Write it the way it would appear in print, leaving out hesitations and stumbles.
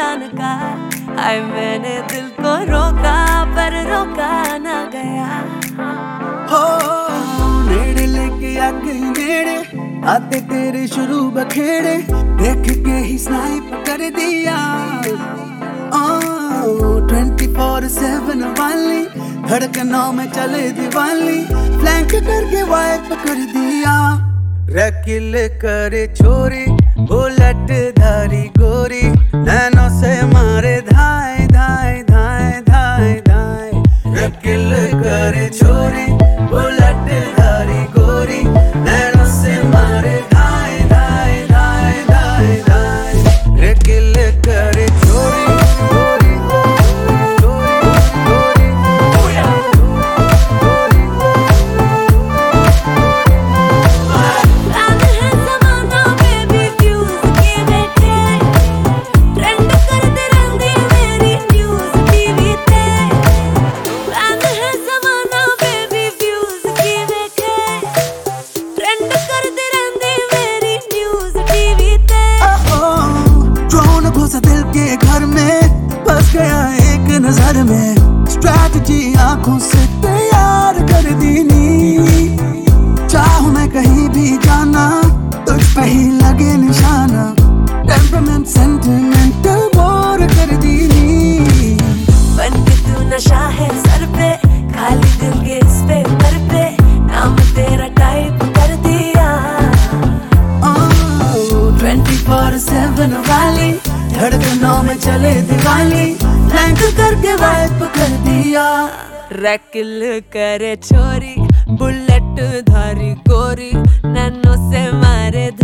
जान का। हाय मैंने दिल को रोका पर रोका ना गया। हो नेड़े लेके आ गई नेड़े, आते तेरे शुरू बखेड़े, देख के ही स्नाइप कर दिया। 24/7 वाली धड़कनों में चले दिवाली, फ्लैंक करके वाइप कर दिया। रकिल करे छोरी बुलेट धारी गोरी, नैनों से मारे धाए धाए धाए धाए धाए। रकिल करे छोरी बुलेट धारी गोरी, नैनों से मारे धाए धाए धाए धाए धाए। रकिल करे छोरी गोरी गोरी गोरी दिल के घर में बस गया एक नजर में। स्ट्रैटेजी आंखों से तैयार कर दी नी, चाहूं मैं कहीं भी जाना तुझ पे ही लगे निशाना। टेम्परामेंट सेंटिमेंटल वॉर कर दी नी। बन के तू नशा है सर पे, खाली दिल के इस पेपर पे नाम तेरा टाइप कर दिया। 24/7 वाली धड़कनों में चले दिवाली, फ्लैंक करके वाइप कर दिया। रकिल करे छोरी बुलेट धारी गोरी, नैनों से मारे